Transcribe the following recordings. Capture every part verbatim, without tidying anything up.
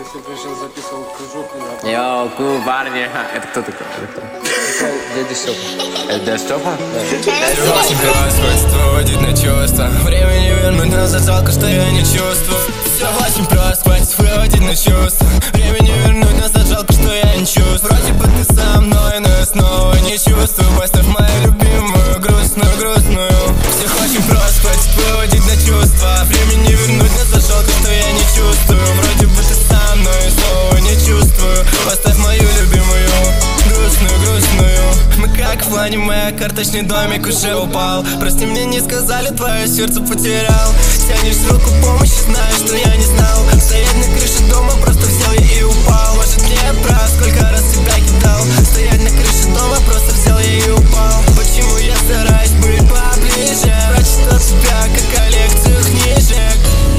если бы я сейчас записывал кружок, я... Йоу, ку, парни. Это кто такой? Это кто? Это дядя Степа. Это дядя Степа? Да. Очень просто выводить на чувства. Времени вернуть назад, жалко, что я не чувствую. Все очень просто, хватит выводить на чувства. Времени вернуть назад, жалко, что я не чувствую. Вроде бы ты со мной, но я снова не чувствую. Поставь мою любимую, грустную, грустную. Всех очень просто, хватит выводить на чувства. Времени вернуть назад, жалко, что я не чувствую. Вроде бы ты со мной, снова не чувствую. Поставь мою любимую, грустную, грустную. Мы как в аниме, карточный домик уже упал. Прости, мне не сказали, твое сердце потерял. Тянешь руку помощи, знаешь, что я не знал. Стоять на крыше дома, просто взял я и упал. Может, не я прав, сколько раз тебя кидал. Стоять на крыше дома, просто взял я и упал. Почему я стараюсь быть поближе? Прочитал тебя, как коллекцию книжек.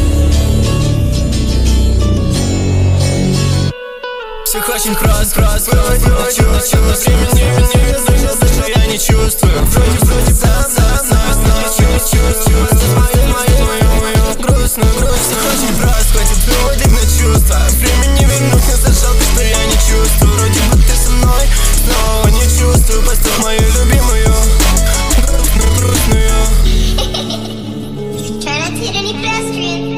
Всех очень просто, просто, просто, просто. Времени, времени, что я не чувствую. Вроде, вроде, да, да, да, но не чувствую. Мою, мою, мою, мою грустную, грусть. Всех очень просто, хватит выводить на чувства. Времени вернуть назад, жалко, что я не чувствую. Вроде бы ты со мной, снова не чувствую. Поставь мою любимую, грустную, грустную. Try not to hit any pedestrians.